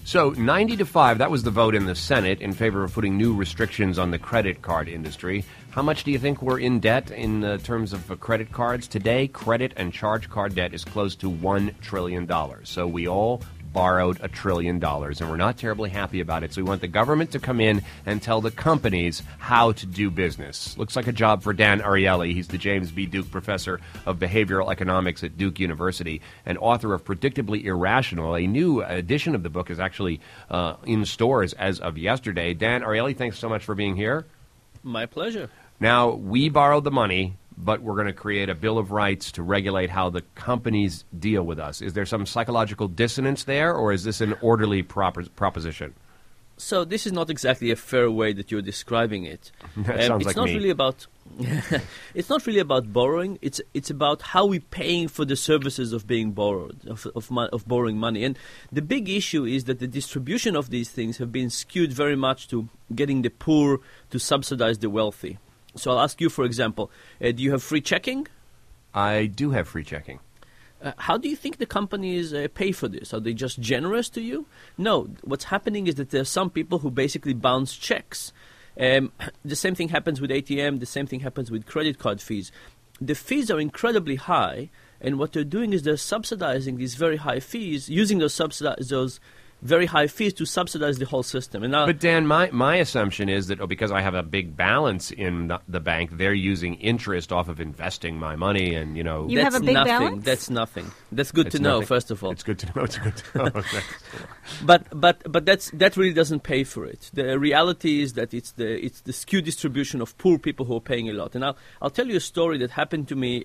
So 90-5, that was the vote in the Senate in favor of putting new restrictions on the credit card industry. How much do you think we're in debt in terms of credit cards? Today, credit and charge card debt is close to $1 trillion. So we all borrowed $1 trillion, and we're not terribly happy about it. So we want the government to come in and tell the companies how to do business. Looks like a job for Dan Ariely. He's the James B. Duke Professor of Behavioral Economics at Duke University and author of Predictably Irrational. A new edition of the book is actually in stores as of yesterday. Dan Ariely, thanks so much for being here. My pleasure. Now, we borrowed the money, but we're going to create a Bill of Rights to regulate how the companies deal with us. Is there some psychological dissonance there, or is this an orderly proposition? So this is not exactly a fair way that you're describing it. That sounds like me. It's not really about borrowing. It's about how we're paying for the services of being borrowed, of borrowing money. And the big issue is that the distribution of these things have been skewed very much to getting the poor to subsidize the wealthy. So I'll ask you, for example, do you have free checking? I do have free checking. How do you think the companies pay for this? Are they just generous to you? No. What's happening is that there are some people who basically bounce checks. The same thing happens with ATM. The same thing happens with credit card fees. The fees are incredibly high, and what they're doing is they're subsidizing these very high fees, using those very high fees to subsidize the whole system. And but Dan, my assumption is that because I have a big balance in the bank, they're using interest off of investing my money, and You that's have a big nothing. balance? That's nothing. That's good to know, first of all. It's good to know. It's good to know. But that really doesn't pay for it. The reality is that it's the skewed distribution of poor people who are paying a lot. And I'll tell you a story that happened to me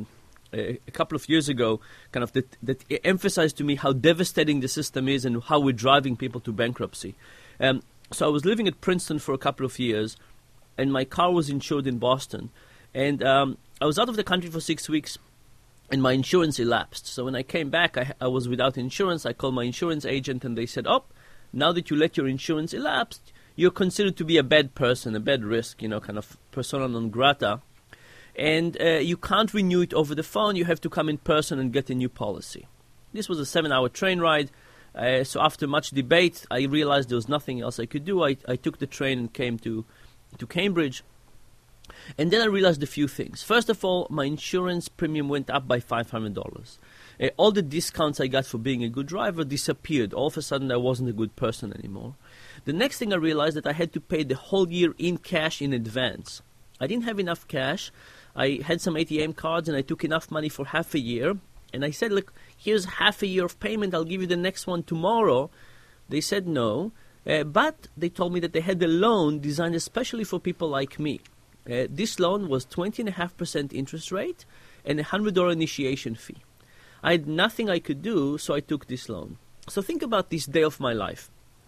a couple of years ago, kind of that emphasized to me how devastating the system is and how we're driving people to bankruptcy. So I was living at Princeton for a couple of years, and my car was insured in Boston. And I was out of the country for 6 weeks, and my insurance elapsed. So when I came back, I was without insurance. I called my insurance agent, and they said, now that you let your insurance elapse, you're considered to be a bad person, a bad risk, kind of persona non grata. And you can't renew it over the phone. You have to come in person and get a new policy. This was a 7-hour train ride. So after much debate, I realized there was nothing else I could do. I took the train and came to Cambridge. And then I realized a few things. First of all, my insurance premium went up by $500. All the discounts I got for being a good driver disappeared. All of a sudden, I wasn't a good person anymore. The next thing I realized that I had to pay the whole year in cash in advance. I didn't have enough cash. I had some ATM cards, and I took enough money for half a year. And I said, look, here's half a year of payment. I'll give you the next one tomorrow. They said no. But they told me that they had a loan designed especially for people like me. This loan was 20.5% interest rate and a $100 initiation fee. I had nothing I could do, so I took this loan. So think about this day of my life.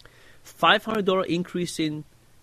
$500 increase in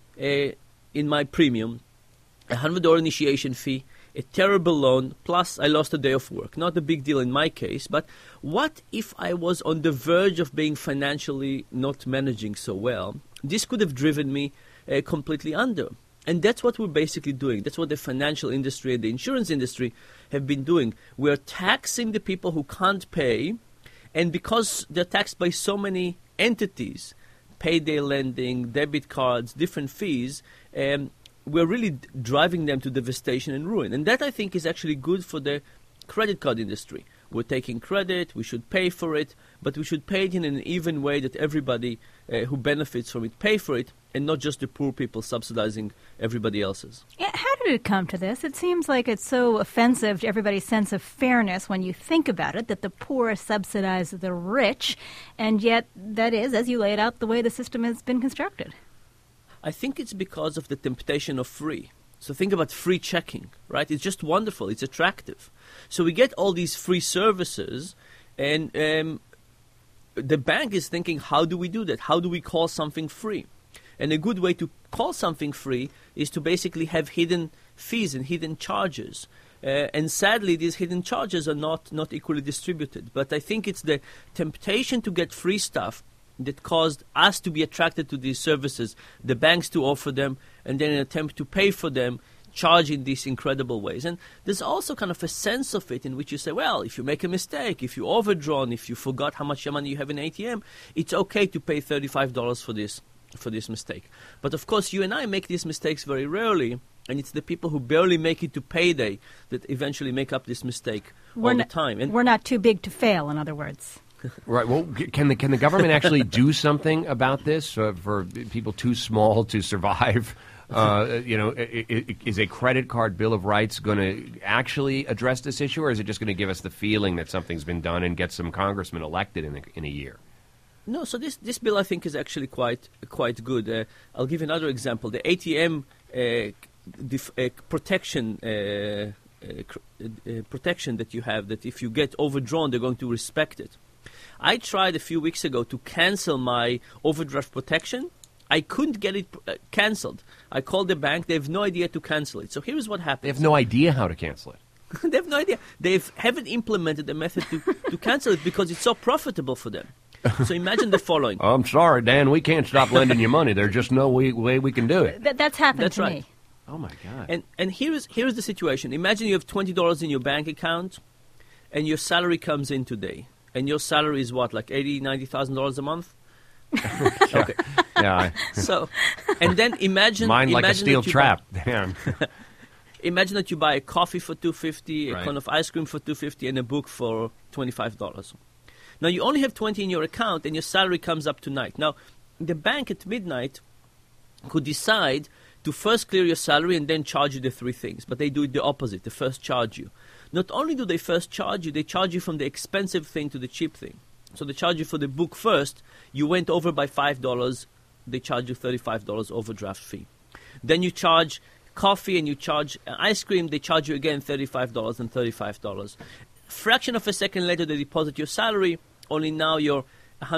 my premium, a $100 initiation fee, a terrible loan, plus I lost a day of work. Not a big deal in my case, but what if I was on the verge of being financially not managing so well? This could have driven me completely under. And that's what we're basically doing. That's what the financial industry and the insurance industry have been doing. We're taxing the people who can't pay, and because they're taxed by so many entities, payday lending, debit cards, different fees, we're really driving them to devastation and ruin. And that, I think, is actually good for the credit card industry. We're taking credit, we should pay for it, but we should pay it in an even way that everybody who benefits from it pay for it, and not just the poor people subsidizing everybody else's. Yeah, how did it come to this? It seems like it's so offensive to everybody's sense of fairness when you think about it, that the poor subsidize the rich, and yet that is, as you laid out, the way the system has been constructed. I think it's because of the temptation of free. So think about free checking, right? It's just wonderful. It's attractive. So we get all these free services, and the bank is thinking, how do we do that? How do we call something free? And a good way to call something free is to basically have hidden fees and hidden charges. And sadly, these hidden charges are not equally distributed. But I think it's the temptation to get free stuff that caused us to be attracted to these services, the banks to offer them, and then an attempt to pay for them charge in these incredible ways. And there's also kind of a sense of it in which you say, well, if you make a mistake, if you overdrawn, if you forgot how much money you have in ATM, it's okay to pay $35 for this mistake. But of course, you and I make these mistakes very rarely, and it's the people who barely make it to payday that eventually make up this mistake all the time. And we're not too big to fail, in other words. Right. Well, can the government actually do something about this for people too small to survive? Is a credit card bill of rights going to actually address this issue, or is it just going to give us the feeling that something's been done and get some congressmen elected in a year? No. So this bill, I think, is actually quite good. I'll give you another example. The ATM protection that you have, that if you get overdrawn, they're going to respect it. I tried a few weeks ago to cancel my overdraft protection. I couldn't get it cancelled. I called the bank. They have no idea to cancel it. So here's what happens. They have no idea how to cancel it. They have no idea. They haven't implemented a method to cancel it because it's so profitable for them. So imagine the following. I'm sorry, Dan. We can't stop lending you money. There's just no way we can do it. That's happened That's to right. me. Oh, my God. And here's the situation. Imagine you have $20 in your bank account and your salary comes in today. And your salary is what, like $80,000, $90,000 a month? Okay. Yeah. So, and then imagine like a steel trap. Damn. Imagine that you buy a coffee for $2.50, Right. a cone of ice cream for $2.50, and a book for $25. Now you only have $20 in your account, and your salary comes up tonight. Now, the bank at midnight could decide to first clear your salary and then charge you the three things, but they do it the opposite. They first charge you. Not only do they first charge you, they charge you from the expensive thing to the cheap thing. So they charge you for the book first. You went over by $5. They charge you $35 overdraft fee. Then you charge coffee and you charge ice cream. They charge you again $35 and $35. Fraction of a second later, they deposit your salary. Only now you're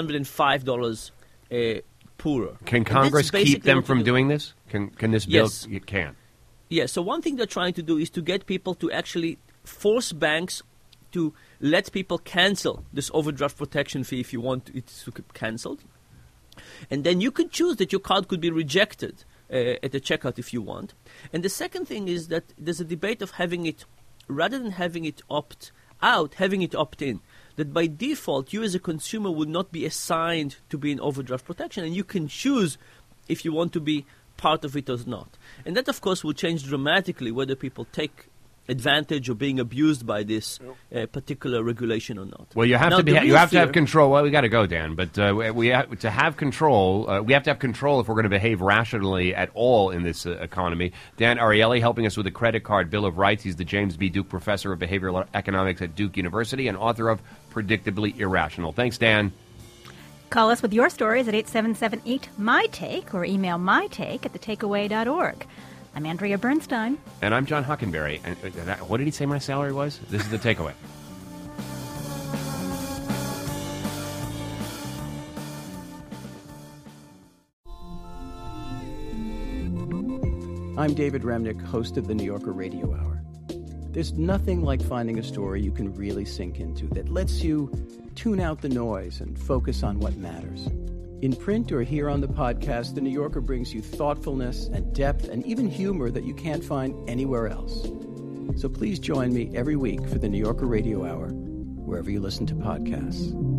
$105 poorer. Can Congress keep them from doing this? Can this bill? Yes. It can. Yeah, so one thing they're trying to do is to get people to actually force banks to let people cancel this overdraft protection fee if you want it to be cancelled. And then you could choose that your card could be rejected at the checkout if you want. And the second thing is that there's a debate of having it, rather than having it opt out, having it opt in. That by default, you as a consumer would not be assigned to be in overdraft protection, and you can choose if you want to be part of it or not. And that, of course, will change dramatically whether people take advantage or being abused by this particular regulation or not. Well, you have now, to have control. Well, we got to go, Dan. But we have to have control. We have to have control if we're going to behave rationally at all in this economy. Dan Ariely helping us with the Credit Card Bill of Rights. He's the James B. Duke Professor of Behavioral Economics at Duke University and author of Predictably Irrational. Thanks, Dan. Call us with your stories at 877-8-MY-TAKE or email mytake@thetakeaway.org. I'm Andrea Bernstein. And I'm John Hockenberry. And what did he say my salary was? This is The Takeaway. I'm David Remnick, host of the New Yorker Radio Hour. There's nothing like finding a story you can really sink into that lets you tune out the noise and focus on what matters. In print or here on the podcast, The New Yorker brings you thoughtfulness and depth and even humor that you can't find anywhere else. So please join me every week for the New Yorker Radio Hour, wherever you listen to podcasts.